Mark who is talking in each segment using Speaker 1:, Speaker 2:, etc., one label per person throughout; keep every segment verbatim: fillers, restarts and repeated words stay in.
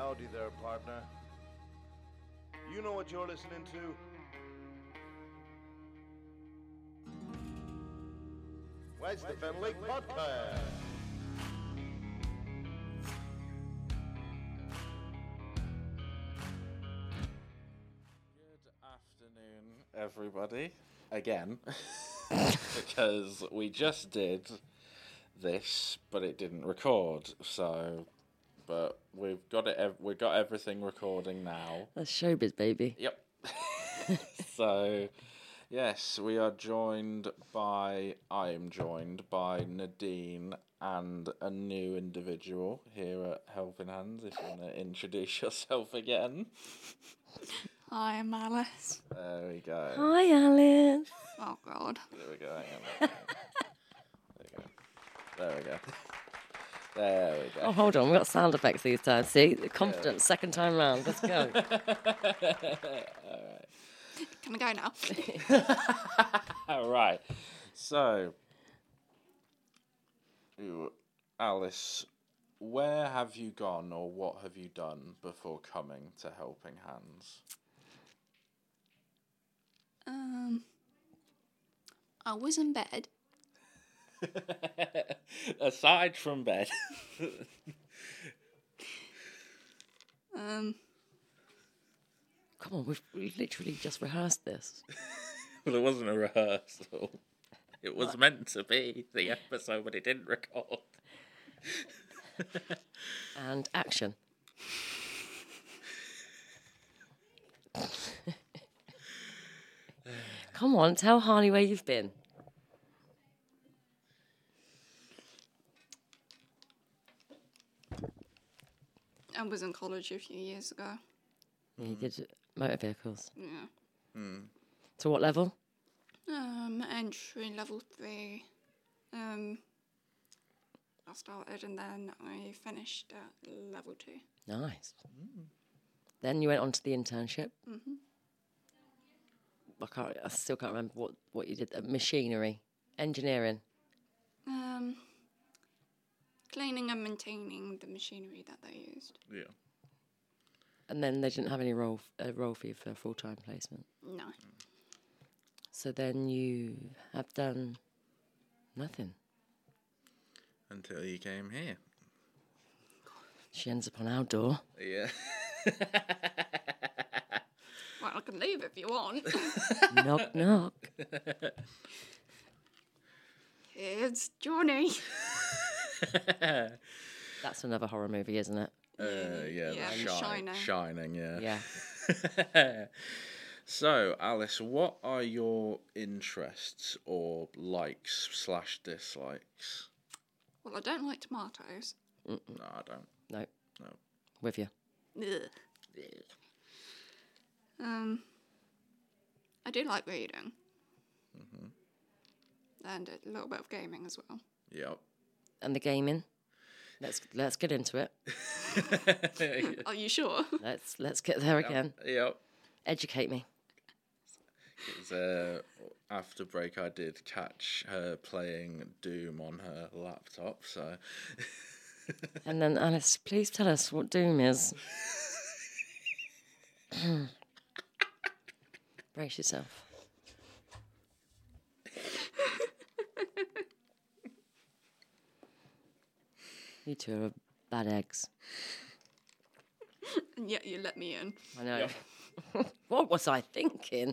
Speaker 1: Howdy there, partner. You know what you're listening to? Where's the Fenlake Podcast?
Speaker 2: Good afternoon, everybody. Again, because we just did this, but it didn't record. So, but we've got it. Ev- we've got everything recording now.
Speaker 3: That's showbiz, baby.
Speaker 2: Yep. So, yes, we are joined by. I am joined by Nadine and a new individual here at Helping Hands. If you want to introduce yourself again.
Speaker 4: Hi, I'm Alice.
Speaker 2: There we go.
Speaker 3: Hi, Alice.
Speaker 4: Oh, God.
Speaker 2: There we go. Hang on. There we go. There we go. There we go.
Speaker 3: Oh, hold on. We've got sound effects these times. See? Confidence, second time round. Let's go.
Speaker 2: All right.
Speaker 4: Can I go now?
Speaker 2: All right. So, you, Alice, where have you gone or what have you done before coming to Helping Hands?
Speaker 4: Um, I was in bed.
Speaker 2: Aside from bed.
Speaker 4: Um,
Speaker 3: Come on, we've, we've literally just rehearsed this.
Speaker 2: Well, it wasn't a rehearsal. It was meant to be the episode, but it didn't record.
Speaker 3: And action. Come on, tell Harley where you've been.
Speaker 4: I was in college a few years ago.
Speaker 3: Yeah, you did motor vehicles.
Speaker 4: Yeah.
Speaker 3: To what level?
Speaker 4: Um, entry level three. Um, I started and then I finished at level two.
Speaker 3: Nice. Then you went on to the internship.
Speaker 4: Mm-hmm.
Speaker 3: I can't. I still can't remember what, what you did. Uh, machinery, engineering.
Speaker 4: Um, cleaning and maintaining the machinery that they used.
Speaker 2: Yeah.
Speaker 3: And then they didn't have any role a role for you for a full time placement.
Speaker 4: No.
Speaker 3: So then you have done nothing.
Speaker 2: Until you came here.
Speaker 3: She ends up on our door.
Speaker 2: Yeah.
Speaker 4: Well, I can leave if you want.
Speaker 3: Knock knock.
Speaker 4: It's Johnny.
Speaker 3: That's another horror movie, isn't it?
Speaker 2: Uh, yeah,
Speaker 4: Yeah,
Speaker 2: the
Speaker 4: The
Speaker 2: Shining.
Speaker 4: Shining.
Speaker 2: Shining, yeah.
Speaker 3: Yeah.
Speaker 2: So, Alice, what are your interests or likes slash dislikes?
Speaker 4: Well, I don't like tomatoes.
Speaker 2: No, I don't.
Speaker 3: No.
Speaker 2: No.
Speaker 3: With you.
Speaker 4: Ugh. Um, I do like reading.
Speaker 2: Mm-hmm.
Speaker 4: And a little bit of gaming as well.
Speaker 2: Yep.
Speaker 3: And the gaming. Let's let's get into it.
Speaker 4: Are you sure?
Speaker 3: Let's let's get there again.
Speaker 2: Yep.
Speaker 3: Educate me.
Speaker 2: It was, uh, after break, I did catch her playing Doom on her laptop, so...
Speaker 3: And then Alice, please tell us what Doom is. Brace yourself. You two are bad eggs.
Speaker 4: And yet you let me in.
Speaker 3: I know. What was I thinking?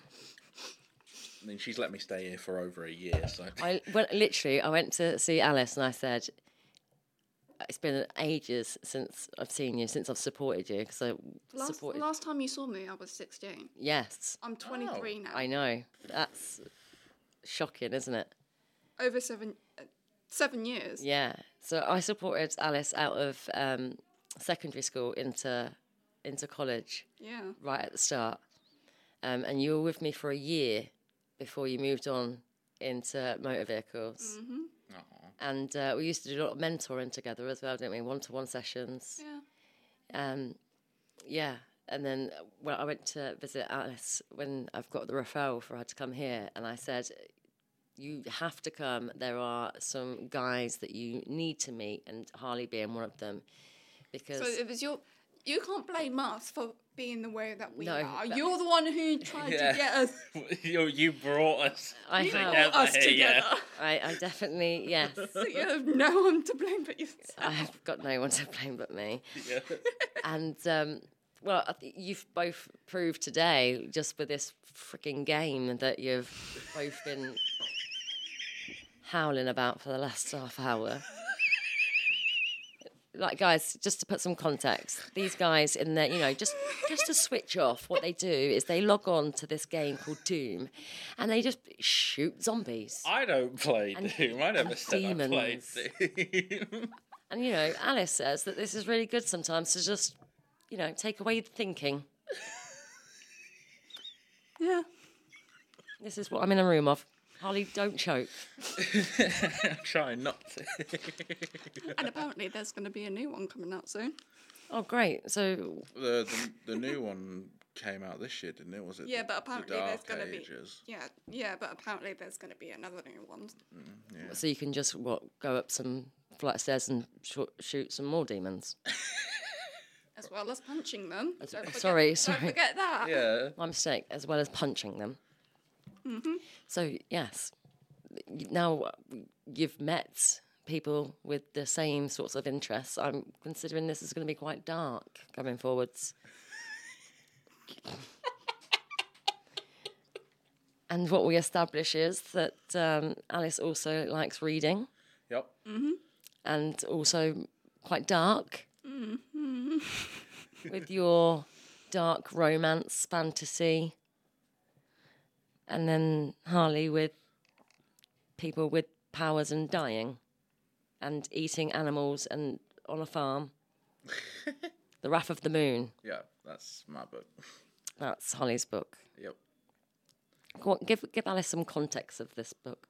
Speaker 2: I mean, she's let me stay here for over a year, so...
Speaker 3: I went, literally, I went to see Alice and I said, it's been ages since I've seen you, since I've supported you, because I
Speaker 4: Last,
Speaker 3: supported...
Speaker 4: last time you saw me, I was sixteen.
Speaker 3: Yes,
Speaker 4: I'm twenty-three now.
Speaker 3: I know. That's shocking, isn't it?
Speaker 4: Over seven, uh, seven years.
Speaker 3: Yeah. So I supported Alice out of um, secondary school into into college
Speaker 4: Yeah.
Speaker 3: right at the start. Um, and you were with me for a year before you moved on into motor vehicles.
Speaker 4: Mm-hmm.
Speaker 3: And uh, we used to do a lot of mentoring together as well, didn't we? One-to-one sessions.
Speaker 4: Yeah.
Speaker 3: Um, yeah. And then uh, when I went to visit Alice, when I've got the referral for her to come here, and I said, you have to come. There are some guys that you need to meet, and Harley being one of them. Because
Speaker 4: So it was your you can't blame us for being the way that we
Speaker 3: No,
Speaker 4: are.
Speaker 3: that-
Speaker 4: You're the one who tried
Speaker 2: Yeah.
Speaker 4: to get us,
Speaker 2: you, you brought us.
Speaker 3: I
Speaker 4: you
Speaker 3: have.
Speaker 4: brought us
Speaker 2: Yeah,
Speaker 4: together.
Speaker 2: yeah.
Speaker 3: I, I definitely, yes.
Speaker 4: So you have no one to blame but yourself.
Speaker 3: I've got no one to blame but me.
Speaker 2: Yeah.
Speaker 3: And, um, well, I think you've both proved today, just with this freaking game, that you've both been howling about for the last half hour. Like, guys, just to put some context, these guys in there, you know, just just to switch off, what they do is they log on to this game called Doom, and they just shoot zombies.
Speaker 2: I don't play
Speaker 3: And-
Speaker 2: Doom. I never
Speaker 3: and
Speaker 2: said I played
Speaker 3: demons.
Speaker 2: Doom.
Speaker 3: And, you know, Alice says that this is really good sometimes to just, you know, take away the thinking.
Speaker 4: Yeah.
Speaker 3: This is what I'm in a room of. Harley, don't choke.
Speaker 2: I'm trying not to.
Speaker 4: And apparently there's going to be a new one coming out soon.
Speaker 3: Oh, great. So,
Speaker 2: the, the the new one came out this year, didn't it? Was it?
Speaker 4: Yeah,
Speaker 2: the,
Speaker 4: but apparently
Speaker 2: the
Speaker 4: there's
Speaker 2: Dark
Speaker 4: going to be.
Speaker 2: Ages?
Speaker 4: Yeah, yeah, but apparently there's going to be another new one.
Speaker 2: Yeah.
Speaker 3: so you can just, what, go up some flight of stairs and sh- shoot some more demons.
Speaker 4: As well as punching them. Don't forget,
Speaker 3: sorry,
Speaker 4: don't
Speaker 3: sorry.
Speaker 4: forget that.
Speaker 2: Yeah.
Speaker 3: My mistake, as well as punching them. Mm-hmm. So, yes, y- now you've met people with the same sorts of interests. I'm considering this is going to be quite dark going forwards. And what we establish is that um, Alice also likes reading
Speaker 2: Yep.
Speaker 3: and also quite dark with your dark romance fantasy. And then Harley with people with powers and dying and eating animals and on a farm. The Wrath of the Moon.
Speaker 2: Yeah, that's my book.
Speaker 3: That's Holly's book.
Speaker 2: Yep.
Speaker 3: Go on, give give Alice some context of this book.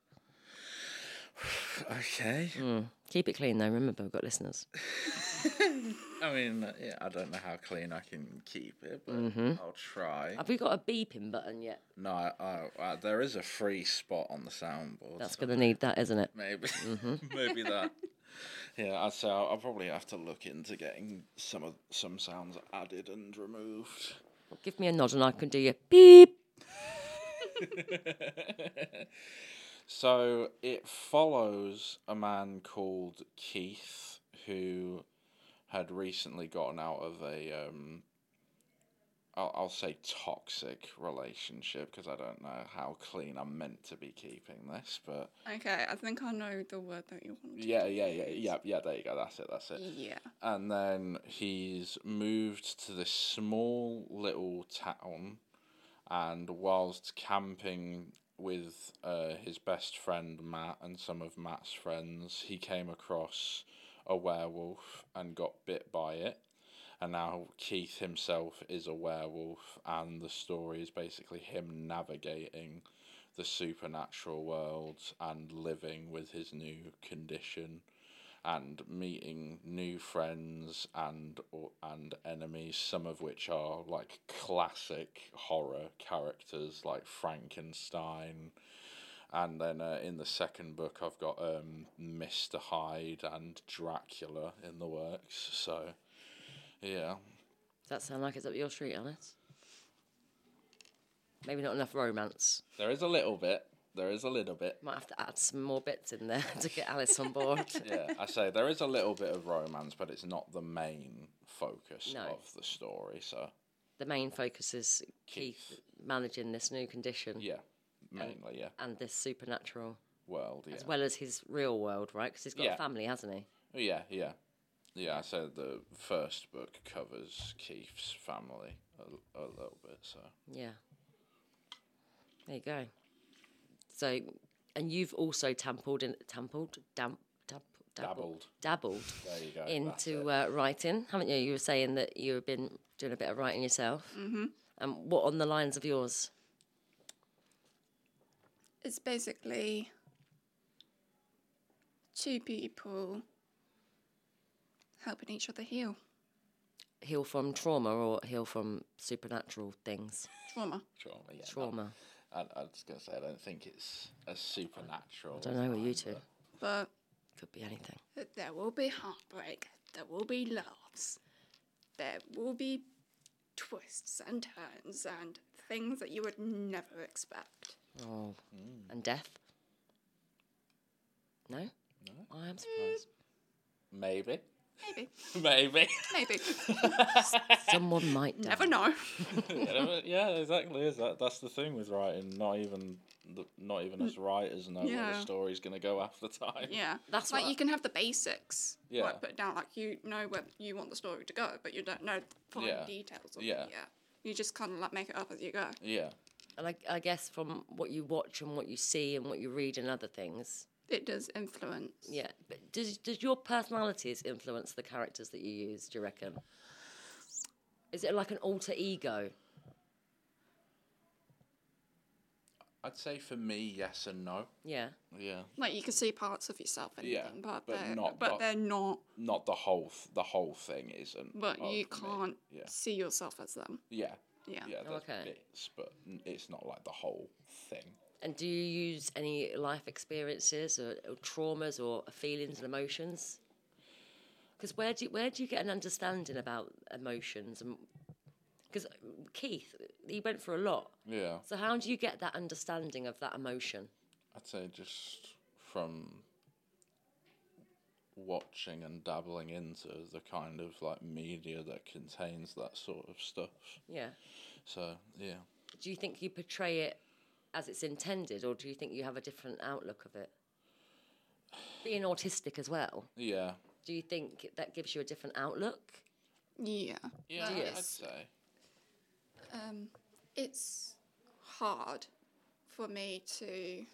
Speaker 2: Okay.
Speaker 3: Keep it clean though. Remember, we've got listeners.
Speaker 2: I mean, uh, yeah, I don't know how clean I can keep it, but I'll try.
Speaker 3: Have we got a beeping button yet?
Speaker 2: No, I, I, I, there is a free spot on the soundboard.
Speaker 3: That's
Speaker 2: so
Speaker 3: going to need that, isn't it?
Speaker 2: maybe, maybe that. Yeah, I'd say I'll, I'll probably have to look into getting some of some sounds added and removed.
Speaker 3: Give me a nod and I can do your beep.
Speaker 2: So it follows a man called Keith who had recently gotten out of a, um, I'll, I'll say toxic relationship because I don't know how clean I'm meant to be keeping this, but
Speaker 4: Okay, I think I know the word that you want.
Speaker 2: yeah, yeah, yeah, yeah, yeah, there you go, that's it, that's it.
Speaker 4: Yeah.
Speaker 2: And then he's moved to this small little town, and whilst camping with uh, his best friend Matt and some of Matt's friends, he came across a werewolf and got bit by it. And now Keith himself is a werewolf, and the story is basically him navigating the supernatural world and living with his new condition and meeting new friends and or, and enemies, some of which are like classic horror characters like Frankenstein. And then uh, in the second book I've got um, Mister Hyde and Dracula in the works, so yeah.
Speaker 3: Does that sound like it's up your street, Alice? Maybe not enough romance.
Speaker 2: There is a little bit. There is a little bit.
Speaker 3: Might have to add some more bits in there to get Alice on board.
Speaker 2: Yeah, I say there is a little bit of romance, but it's not the main focus
Speaker 3: No.
Speaker 2: of the story. So
Speaker 3: The main focus is Keith,
Speaker 2: Keith.
Speaker 3: managing this new condition
Speaker 2: yeah, mainly yeah,
Speaker 3: and this supernatural,
Speaker 2: world yeah,
Speaker 3: as well as his real world, right? Because he's got
Speaker 2: Yeah.
Speaker 3: a family, hasn't he?
Speaker 2: yeah, yeah, yeah. I said the first book covers Keith's family a, a little bit. So
Speaker 3: Yeah. There you go. So, and you've also tampered in, tampered, damp, damp,
Speaker 2: Dabbled.
Speaker 3: dabbled
Speaker 2: there you go. that's
Speaker 3: into
Speaker 2: it.
Speaker 3: uh, writing, haven't you? You were saying that you've been doing a bit of writing yourself. Mm-hmm. And what on the lines of yours?
Speaker 4: It's basically two people helping each other heal
Speaker 3: Heal from trauma or heal from supernatural things?
Speaker 4: trauma.
Speaker 2: trauma. Yeah, no,
Speaker 3: Trauma.
Speaker 2: I, I was gonna say I don't think it's as supernatural.
Speaker 3: I don't know what you two.
Speaker 4: But
Speaker 3: Could be anything.
Speaker 4: there will be heartbreak. There will be laughs. there will be twists and turns and things that you would never expect.
Speaker 3: Oh, and death? No?
Speaker 2: No?
Speaker 3: I am surprised.
Speaker 2: Maybe.
Speaker 4: Maybe,
Speaker 2: Maybe.
Speaker 4: maybe.
Speaker 3: Someone might die.
Speaker 4: Never know.
Speaker 2: yeah, but- yeah, exactly. Is that that's the thing with writing? Not even the, not even as writers know where
Speaker 4: Yeah.
Speaker 2: the story's gonna go half the time.
Speaker 4: Yeah,
Speaker 3: That's
Speaker 4: like
Speaker 3: what I-
Speaker 4: you can have the basics,
Speaker 2: Yeah.
Speaker 4: like put down, like you know where you want the story to go, but you don't know the fine
Speaker 2: Yeah.
Speaker 4: details of
Speaker 2: Yeah.
Speaker 4: it yet. You just kind of like make it up as you go.
Speaker 2: Yeah.
Speaker 3: And I, I guess from what you watch and what you see and what you read and other things,
Speaker 4: It does influence.
Speaker 3: yeah. But does does your personalities influence the characters that you use? Do you reckon? Is it like an alter ego?
Speaker 2: I'd say for me, yes and no.
Speaker 3: Yeah.
Speaker 2: Yeah.
Speaker 4: Like you can see parts of yourself in
Speaker 2: Yeah,
Speaker 4: them, but,
Speaker 2: but
Speaker 4: they're
Speaker 2: not
Speaker 4: but
Speaker 2: the-
Speaker 4: they're not.
Speaker 2: Not the whole th- the whole thing isn't.
Speaker 4: But
Speaker 2: of
Speaker 4: you
Speaker 2: me.
Speaker 4: can't
Speaker 2: Yeah.
Speaker 4: see yourself as them.
Speaker 2: Yeah.
Speaker 4: Yeah.
Speaker 2: Yeah. There's
Speaker 3: Okay.
Speaker 2: bits, but n- it's not like the whole thing.
Speaker 3: And do you use any life experiences or, or traumas or feelings and emotions? Because where do you, where do you get an understanding about emotions? Because Keith, he went through a lot.
Speaker 2: Yeah.
Speaker 3: So how do you get that understanding of that emotion?
Speaker 2: I'd say just from watching and dabbling into the kind of like media that contains that sort of stuff.
Speaker 3: Yeah.
Speaker 2: So yeah.
Speaker 3: Do you think you portray it as it's intended, or do you think you have a different outlook of it? Being autistic as well,
Speaker 2: Yeah.
Speaker 3: do you think that gives you a different outlook?
Speaker 4: Yeah.
Speaker 2: Yeah,
Speaker 3: Do you?
Speaker 2: I'd say.
Speaker 4: Um, it's hard for me to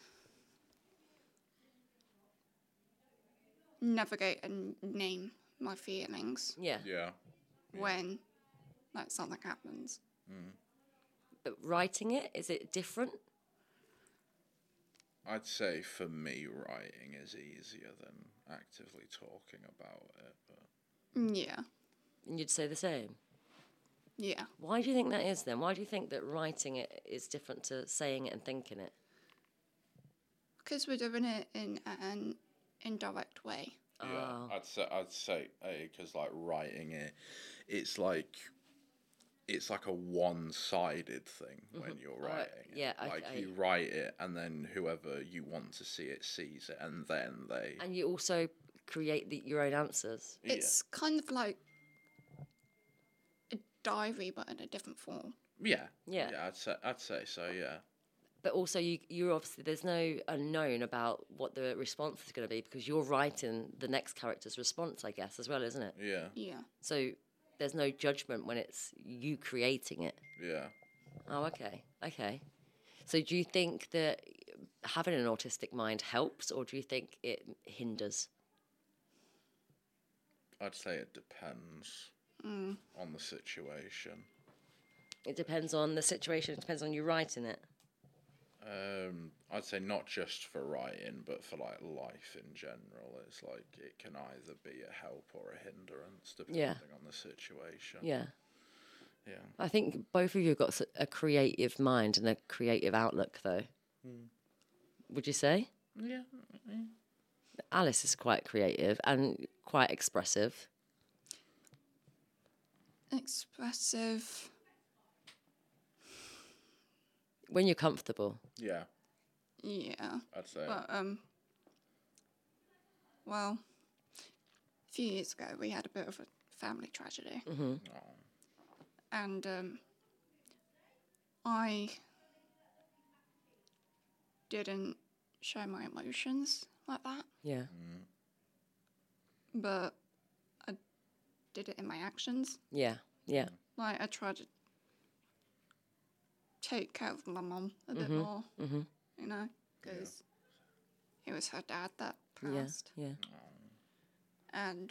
Speaker 4: navigate and name my feelings
Speaker 3: Yeah.
Speaker 2: Yeah.
Speaker 4: when like something happens.
Speaker 3: But writing it, is it different?
Speaker 2: I'd say for me, writing is easier than actively talking about it. But
Speaker 4: Yeah.
Speaker 3: And you'd say the same.
Speaker 4: Yeah.
Speaker 3: Why do you think that is then? Why do you think that writing it is different to saying it and thinking it?
Speaker 4: Because we're doing it in an indirect way.
Speaker 2: yeah,
Speaker 3: Oh.
Speaker 2: I'd say I'd say because like writing it, it's like it's like a one-sided thing when you're
Speaker 3: Oh,
Speaker 2: writing.
Speaker 3: yeah,
Speaker 2: it.
Speaker 3: I-
Speaker 2: like
Speaker 3: I-
Speaker 2: you write it, and then whoever you want to see it sees it, and then they.
Speaker 3: And you also create the, your own answers.
Speaker 2: Yeah.
Speaker 4: It's kind of like a diary, but in a different form.
Speaker 2: Yeah.
Speaker 3: Yeah.
Speaker 2: Yeah, I'd say I'd say so. Yeah.
Speaker 3: But also, you you obviously there's no unknown about what the response is going to be because you're writing the next character's response, I guess, as well, isn't it?
Speaker 2: Yeah.
Speaker 4: Yeah.
Speaker 3: So there's no judgment when it's you creating it.
Speaker 2: Yeah.
Speaker 3: Oh, okay, okay. So do you think that having an autistic mind helps, or do you think it hinders?
Speaker 2: I'd say it depends on the situation.
Speaker 3: It depends on the situation. It depends on you writing it.
Speaker 2: Um, I'd say not just for writing, but for like life in general. It's like it can either be a help or a hindrance depending
Speaker 3: Yeah.
Speaker 2: on the situation.
Speaker 3: Yeah.
Speaker 2: Yeah.
Speaker 3: I think both of you have got s- a creative mind and a creative outlook, though. Would you say?
Speaker 2: Yeah.
Speaker 3: Alice is quite creative and quite expressive.
Speaker 4: Expressive.
Speaker 3: When you're comfortable.
Speaker 2: Yeah.
Speaker 4: Yeah.
Speaker 2: I'd say.
Speaker 4: But um. Well, a few years ago we had a bit of a family tragedy,
Speaker 2: Oh.
Speaker 4: and um. I didn't show my emotions like that,
Speaker 3: Yeah.
Speaker 4: but I did it in my actions.
Speaker 3: Yeah. Yeah.
Speaker 4: Like I tried to take care of my mum a bit more,
Speaker 3: Mhm.
Speaker 4: you know, because it was her dad that
Speaker 3: Yeah.
Speaker 4: passed,
Speaker 3: Yeah.
Speaker 4: and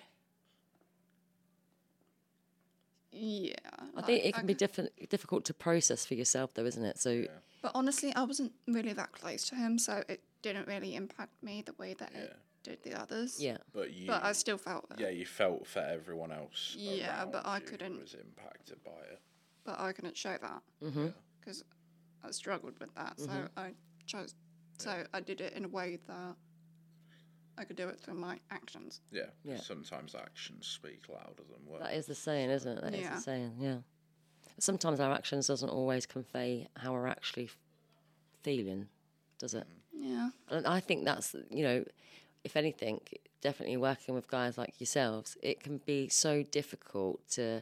Speaker 4: yeah,
Speaker 3: I think it
Speaker 4: I
Speaker 3: can be
Speaker 4: c-
Speaker 3: different, difficult to process for yourself, though, isn't it? So,
Speaker 4: But honestly, I wasn't really that close to him, so it didn't really impact me the way that it did the others.
Speaker 3: yeah.
Speaker 2: But you.
Speaker 4: But I still felt it.
Speaker 2: Yeah, you felt for everyone else.
Speaker 4: Yeah, but
Speaker 2: around
Speaker 4: I
Speaker 2: you
Speaker 4: couldn't-
Speaker 2: Was impacted by it.
Speaker 4: But I couldn't show that
Speaker 3: Mm-hmm.
Speaker 4: because I struggled with that. So I chose. So I did it in a way that I could do it through my actions.
Speaker 2: Yeah.
Speaker 3: Yeah.
Speaker 2: Sometimes actions speak louder than words.
Speaker 3: That is the saying, isn't it? That is
Speaker 4: Yeah.
Speaker 3: the saying, yeah. Sometimes our actions doesn't always convey how we're actually f- feeling, does it?
Speaker 4: Yeah.
Speaker 3: And I think that's, you know, if anything, definitely working with guys like yourselves, it can be so difficult to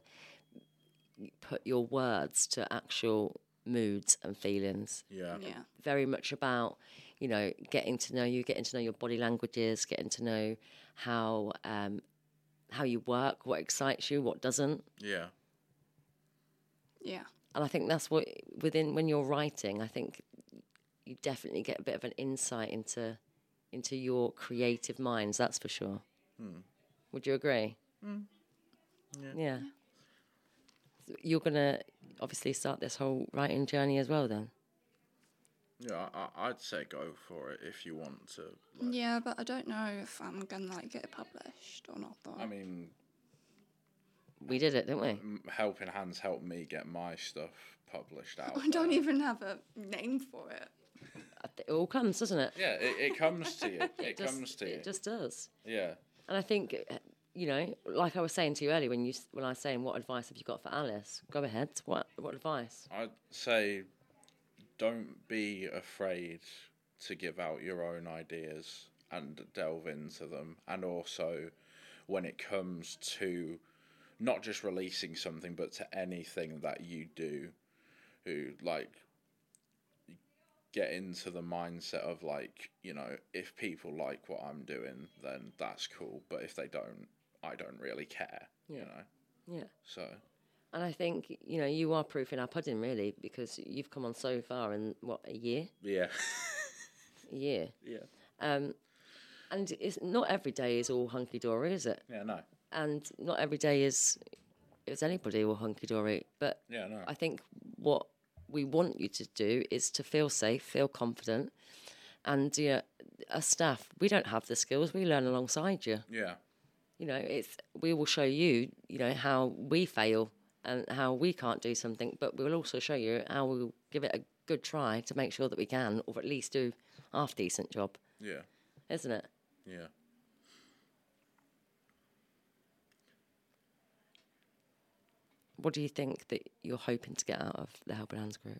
Speaker 3: put your words to actual moods and feelings.
Speaker 2: Yeah.
Speaker 4: Yeah.
Speaker 3: Very much about, you know, getting to know you, getting to know your body languages, getting to know how um, how you work, what excites you, what doesn't.
Speaker 2: Yeah.
Speaker 4: Yeah.
Speaker 3: And I think that's what within when you're writing, I think you definitely get a bit of an insight into into your creative minds. That's for sure.
Speaker 2: Hmm.
Speaker 3: Would you agree?
Speaker 2: Yeah.
Speaker 3: Yeah. So you're gonna obviously start this whole writing journey as well, then.
Speaker 2: Yeah, I, I'd say go for it if you want to. Like,
Speaker 4: Yeah, but I don't know if I'm gonna like get it published or not. Though.
Speaker 2: I mean,
Speaker 3: We did it, didn't we?
Speaker 2: m- Helping Hands helped me get my stuff published out.
Speaker 4: I don't
Speaker 2: there.
Speaker 4: even have a name for it.
Speaker 3: I thi- It all comes, doesn't it?
Speaker 2: Yeah, it, it comes to you. It,
Speaker 3: just,
Speaker 2: comes to you.
Speaker 3: It just does.
Speaker 2: Yeah.
Speaker 3: And I think, uh, you know, like I was saying to you earlier, when you s- when I was saying, what advice have you got for Alice? Go ahead. What what advice?
Speaker 2: I'd say don't be afraid to give out your own ideas and delve into them. And also, when it comes to not just releasing something, but to anything that you do, who like get into the mindset of like, you know, if people like what I'm doing, then that's cool. But if they don't, I don't really care,
Speaker 3: Yeah.
Speaker 2: you know?
Speaker 3: Yeah.
Speaker 2: So,
Speaker 3: And I think, you know, you are proof in our pudding, really, because you've come on so far in, what, a year?
Speaker 2: yeah.
Speaker 3: A year.
Speaker 2: yeah.
Speaker 3: Um, and it's not every day is all hunky-dory, is it?
Speaker 2: Yeah, no.
Speaker 3: And not every day is is anybody all hunky-dory. But
Speaker 2: Yeah, no.
Speaker 3: I think what we want you to do is to feel safe, feel confident. And, you know, as staff, we don't have the skills. We learn alongside you.
Speaker 2: Yeah.
Speaker 3: You know, it's we will show you, you know, how we fail and how we can't do something, but we'll also show you how we'll give it a good try to make sure that we can, or at least do a half decent job,
Speaker 2: Yeah.
Speaker 3: isn't it?
Speaker 2: Yeah.
Speaker 3: What do you think that you're hoping to get out of the Helping Hands group?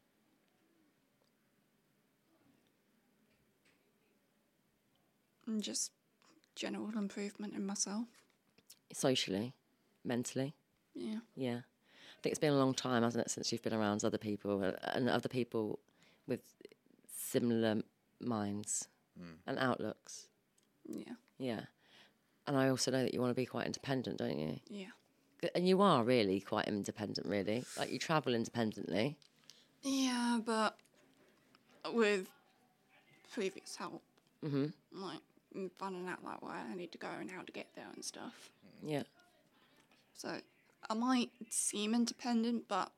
Speaker 4: And just general improvement in myself.
Speaker 3: Socially, mentally?
Speaker 4: Yeah.
Speaker 3: Yeah. I think it's been a long time, hasn't it, since you've been around other people uh, and other people with similar minds and outlooks.
Speaker 4: Yeah.
Speaker 3: Yeah. And I also know that you want to be quite independent, don't you?
Speaker 4: Yeah.
Speaker 3: And you are really quite independent, really. Like, you travel independently.
Speaker 4: Yeah, but with previous help,
Speaker 3: hmm
Speaker 4: like mm, finding out like where I need to go and how to get there and stuff.
Speaker 3: Yeah.
Speaker 4: So I might seem independent, but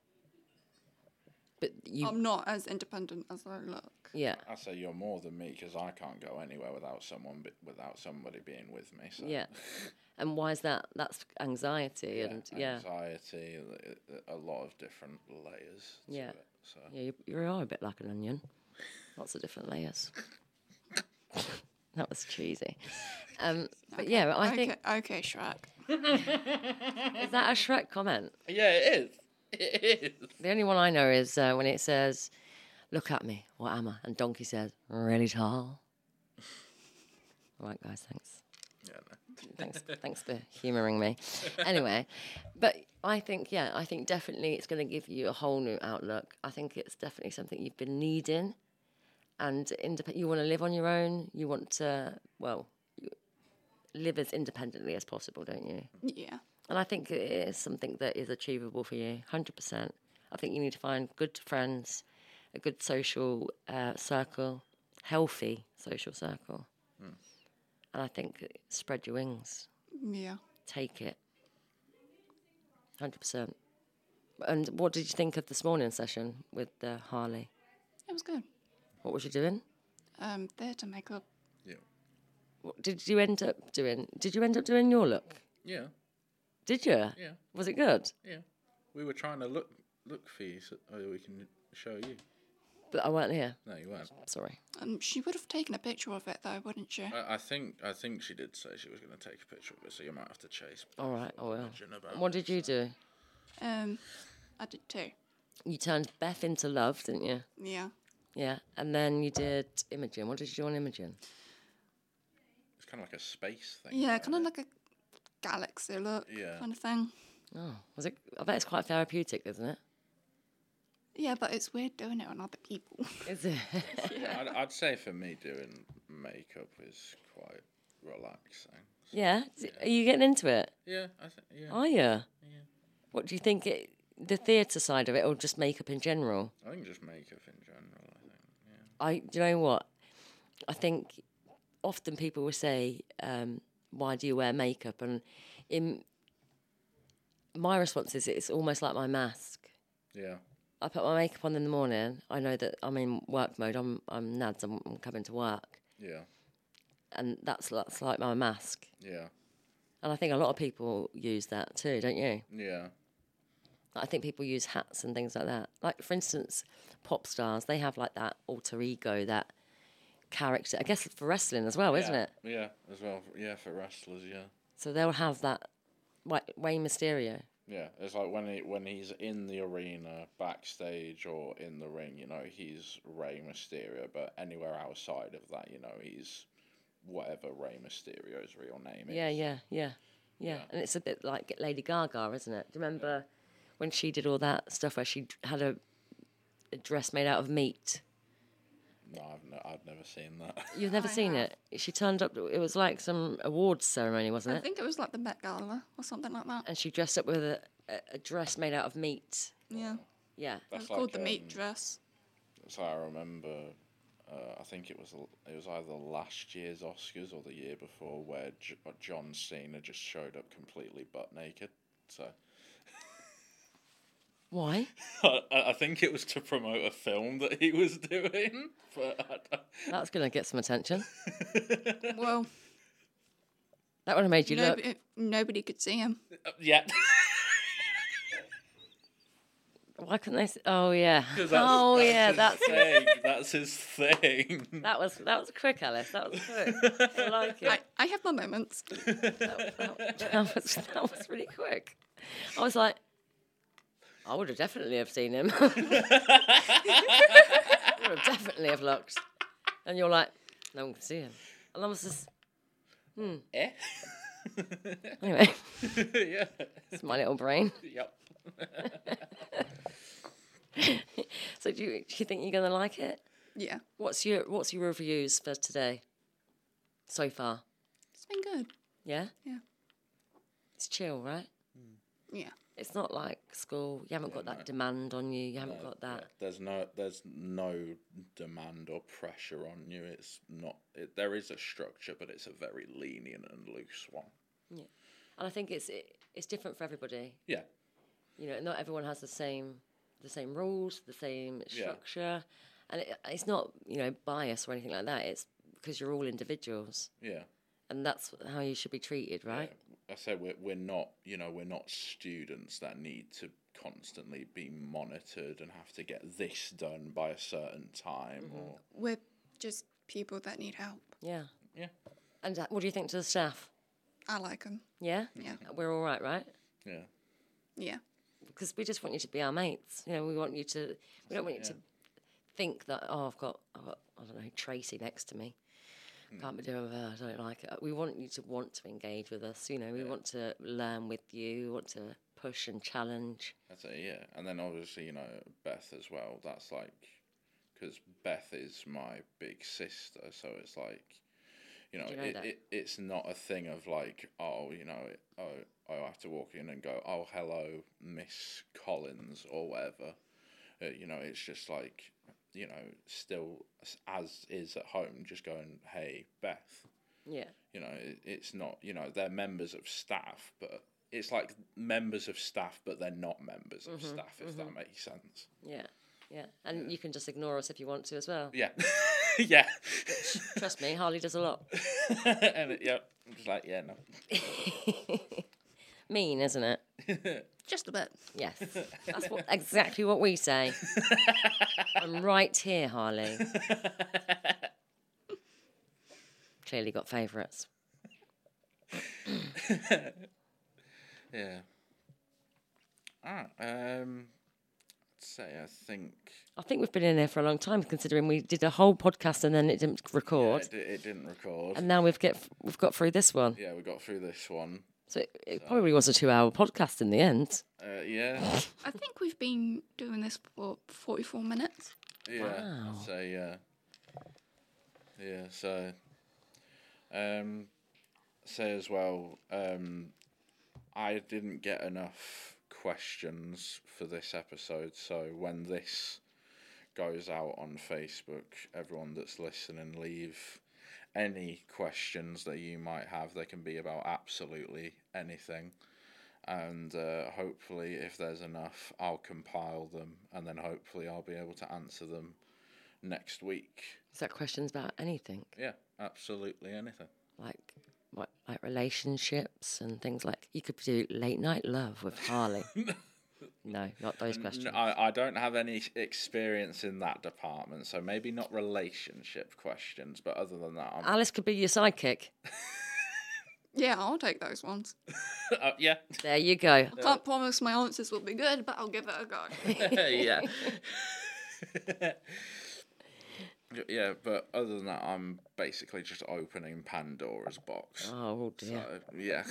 Speaker 3: But you...
Speaker 4: I'm not as independent as I look.
Speaker 3: yeah.
Speaker 2: I say you're more than me because I can't go anywhere without someone, be- without somebody being with me. So.
Speaker 3: Yeah. And why is that? That's anxiety
Speaker 2: Yeah,
Speaker 3: and, yeah.
Speaker 2: anxiety, a- a lot of different layers. To
Speaker 3: Yeah.
Speaker 2: It, so.
Speaker 3: Yeah, you, you are a bit like an onion. Lots of different layers. That was cheesy. Um, but yeah, I
Speaker 4: okay,
Speaker 3: think...
Speaker 4: Okay, Shrek.
Speaker 3: Is that a Shrek comment?
Speaker 2: Yeah, it is. It is.
Speaker 3: The only one I know is uh, when it says, "Look at me, what am I?" And Donkey says, "Really tall." All right, guys, thanks.
Speaker 2: Yeah, no.
Speaker 3: Thanks, thanks for humouring me. Anyway, but I think, yeah, I think definitely it's going to give you a whole new outlook. I think it's definitely something you've been needing, and indep- you want to live on your own. You want to, well, you live as independently as possible, don't you?
Speaker 4: Yeah.
Speaker 3: And I think it is something that is achievable for you, one hundred percent. I think you need to find good friends, a good social uh, circle, healthy social circle.
Speaker 2: Mm.
Speaker 3: And I think spread your wings,
Speaker 4: Yeah.
Speaker 3: take it, one hundred percent. And what did you think of this morning's session with uh, Harley?
Speaker 4: It was good.
Speaker 3: What was you doing?
Speaker 4: Um, theatre makeup.
Speaker 2: Yeah.
Speaker 3: What did you end up doing? Did you end up doing your look?
Speaker 2: Yeah.
Speaker 3: Did you?
Speaker 2: Yeah.
Speaker 3: Was it good?
Speaker 2: Yeah. We were trying to look look for you so oh, we can show you.
Speaker 3: But I weren't here.
Speaker 2: No, you weren't.
Speaker 3: Sorry.
Speaker 4: Um, she would have taken a picture of it though, wouldn't she?
Speaker 2: I, I think I think she did say she was going to take a picture of it, so you might have to chase.
Speaker 3: All right, I will.
Speaker 2: Imogen about
Speaker 3: What
Speaker 2: it,
Speaker 3: did you
Speaker 2: so.
Speaker 3: do?
Speaker 4: Um, I did too.
Speaker 3: You turned Beth into love, didn't you?
Speaker 4: Yeah.
Speaker 3: Yeah. And then you did Imogen. What did you do on Imogen?
Speaker 2: It's kind of like a space thing.
Speaker 4: Yeah,
Speaker 2: isn't
Speaker 4: kind of
Speaker 2: it?
Speaker 4: like a galaxy look
Speaker 2: Yeah.
Speaker 4: kind of thing.
Speaker 3: Oh, was it? I bet it's quite therapeutic, isn't it?
Speaker 4: Yeah, but it's weird doing it on other people.
Speaker 3: Is it?
Speaker 2: I'd, I'd say for me, doing makeup is quite relaxing.
Speaker 3: yeah. Are you getting into it?
Speaker 2: Yeah, I think. Yeah,
Speaker 3: Are you?
Speaker 2: yeah.
Speaker 3: What do you think? It, the theatre side of it, or just makeup in general?
Speaker 2: I think just makeup in general. I think. Yeah.
Speaker 3: I. Do you know what? I think often people will say, um, "Why do you wear makeup?" And in my response is, it's almost like my mask.
Speaker 2: Yeah.
Speaker 3: I put my makeup on in the morning. I know that I'm in work mode. I'm I'm nads. I'm, I'm coming to work,
Speaker 2: Yeah.
Speaker 3: and that's that's like my mask.
Speaker 2: Yeah.
Speaker 3: And I think a lot of people use that too, don't you?
Speaker 2: Yeah.
Speaker 3: I think people use hats and things like that. Like, for instance, pop stars, they have like that alter ego, that character. I guess for wrestling as well, isn't
Speaker 2: Yeah.
Speaker 3: it?
Speaker 2: Yeah, as well. Yeah, for wrestlers. Yeah.
Speaker 3: So they'll have that, like Rey Mysterio.
Speaker 2: Yeah, it's like when he when he's in the arena, backstage, or in the ring, you know, he's Rey Mysterio. But anywhere outside of that, you know, he's whatever Rey Mysterio's real name is.
Speaker 3: Yeah, yeah, yeah, yeah.
Speaker 2: Yeah.
Speaker 3: And it's a bit like Lady Gaga, isn't it? Do you remember when she did all that stuff where she had a, a dress made out of meat?
Speaker 2: No, I've, no, I've never seen that.
Speaker 3: You've never
Speaker 4: I
Speaker 3: seen
Speaker 4: have.
Speaker 3: it? She turned up, it was like some awards ceremony, wasn't
Speaker 4: I
Speaker 3: it?
Speaker 4: think it was like the Met Gala or something like that.
Speaker 3: And she dressed up with a, a, a dress made out of meat.
Speaker 4: Yeah.
Speaker 3: Yeah.
Speaker 4: It
Speaker 2: That's
Speaker 4: was called
Speaker 2: like,
Speaker 4: the meat
Speaker 2: um,
Speaker 4: dress.
Speaker 2: So I remember, uh, I think it was it was either last year's Oscars or the year before, where J- John Cena just showed up completely butt naked. So
Speaker 3: Why?
Speaker 2: I, I think it was to promote a film that he was doing. But I don't-
Speaker 3: That's going to get some attention.
Speaker 4: Well,
Speaker 3: That would have made you look.
Speaker 4: nobody, nobody could see him.
Speaker 2: yeah.
Speaker 3: Why couldn't they? See? Oh yeah.
Speaker 2: 'Cause that's-
Speaker 3: Oh
Speaker 2: that's
Speaker 3: yeah.
Speaker 2: his
Speaker 3: That's
Speaker 2: thing. That's his thing.
Speaker 3: that was that was quick, Alice. That was quick. I like it.
Speaker 4: I, I have my moments.
Speaker 3: That was that was really quick. I was like, I would have definitely have seen him. I would have definitely have looked. And you're like, no one can see him. And I was just
Speaker 2: Eh?
Speaker 3: anyway.
Speaker 2: yeah.
Speaker 3: It's my little brain.
Speaker 2: Yep.
Speaker 3: So do you do you think you're gonna like it?
Speaker 4: Yeah.
Speaker 3: What's your What's your reviews for today? So far,
Speaker 4: It's been good.
Speaker 3: yeah.
Speaker 4: Yeah.
Speaker 3: It's chill, right?
Speaker 4: Yeah.
Speaker 3: It's not like school. You haven't got that demand on you. You haven't got that.
Speaker 2: Yeah, there's no there's no demand or pressure on you. It's not. It, there is a structure, but it's a very lenient and loose one.
Speaker 3: Yeah. And I think it's it, it's different for everybody.
Speaker 2: Yeah.
Speaker 3: You know, not everyone has the same the same rules, the same
Speaker 2: Yeah.
Speaker 3: structure, and it, it's not you know bias or anything like that. It's because you're all individuals,
Speaker 2: Yeah.
Speaker 3: and that's how you should be treated, right?
Speaker 2: Yeah. I said we're we're not you know we're not students that need to constantly be monitored and have to get this done by a certain time
Speaker 3: Mm-hmm.
Speaker 2: or
Speaker 4: We're just people that need help.
Speaker 3: Yeah.
Speaker 2: yeah
Speaker 3: And uh, what do you think to the staff?
Speaker 4: I like them.
Speaker 3: Yeah.
Speaker 4: Yeah.
Speaker 3: We're all right, right?
Speaker 2: yeah
Speaker 4: Yeah.
Speaker 3: Because we just want you to be our mates. You know, we want you to. We don't want you to think that oh, I've got, I've got I don't know Tracy next to me. Can't be doing with her. I don't like it. We want you to want to engage with us. You know, we want to learn with you. We want to push and challenge.
Speaker 2: I'd say yeah, and then obviously you know Beth as well. That's like because Beth is my big sister, so it's like you know,
Speaker 3: Do you know
Speaker 2: it,
Speaker 3: that?
Speaker 2: it it's not a thing of like oh you know it, oh I have to walk in and go oh hello Miss Collins or whatever. Uh, you know, it's just like you know still as is at home, just going hey Beth.
Speaker 3: Yeah.
Speaker 2: You know, it, it's not, you know, they're members of staff, but it's like members of staff, but they're not members of staff, if that makes sense.
Speaker 3: Yeah. Yeah. And you can just ignore us if you want to as well.
Speaker 2: Yeah. yeah.
Speaker 3: Trust me, Harley does a lot.
Speaker 2: and it, yeah, I'm just like, yeah, no.
Speaker 3: Mean, isn't it?
Speaker 4: Just to bed.
Speaker 3: Yes, that's what, exactly what we say. I'm right here, Harley. Clearly got favourites.
Speaker 2: Yeah. Ah, um, I'd say I think.
Speaker 3: I think we've been in there for a long time, considering we did a whole podcast and then it didn't record,
Speaker 2: Yeah, it, di- it didn't record.
Speaker 3: and now we've get we've got through this one.
Speaker 2: Yeah, we got through this one.
Speaker 3: So it, it probably was a two-hour podcast in the end.
Speaker 2: Uh, yeah.
Speaker 4: I think we've been doing this for forty-four minutes.
Speaker 2: Yeah.
Speaker 3: Wow.
Speaker 2: So yeah. Yeah. So. Um. Say as well. Um. I didn't get enough questions for this episode, so when this goes out on Facebook, everyone that's listening, leave any questions that you might have. They can be about absolutely anything, and uh, hopefully if there's enough, I'll compile them, and then hopefully I'll be able to answer them next week.
Speaker 3: Is that questions about anything?
Speaker 2: Yeah, absolutely anything.
Speaker 3: Like what, like relationships and things like you could do late night love with Harley. No, not those questions.
Speaker 2: N- I, I don't have any experience in that department, so maybe not relationship questions, but other than that, I'm...
Speaker 3: Alice could be your sidekick.
Speaker 4: Yeah, I'll take those ones.
Speaker 2: uh, yeah.
Speaker 3: There you go.
Speaker 4: I can't promise my answers will be good, but I'll give it a go.
Speaker 2: Yeah. Yeah, but other than that, I'm basically just opening Pandora's box.
Speaker 3: Oh dear.
Speaker 2: So, yeah.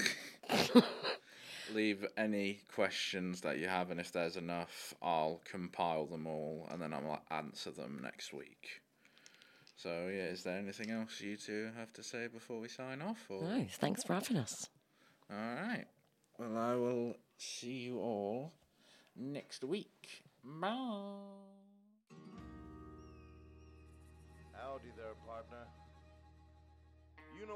Speaker 2: Leave any questions that you have, and if there's enough, I'll compile them all, and then I'll answer them next week. So, yeah, is there anything else you two have to say before we sign off? Or?
Speaker 3: No, thanks for having us.
Speaker 2: All right. Well, I will see you all next week. Bye.
Speaker 1: Howdy there, partner.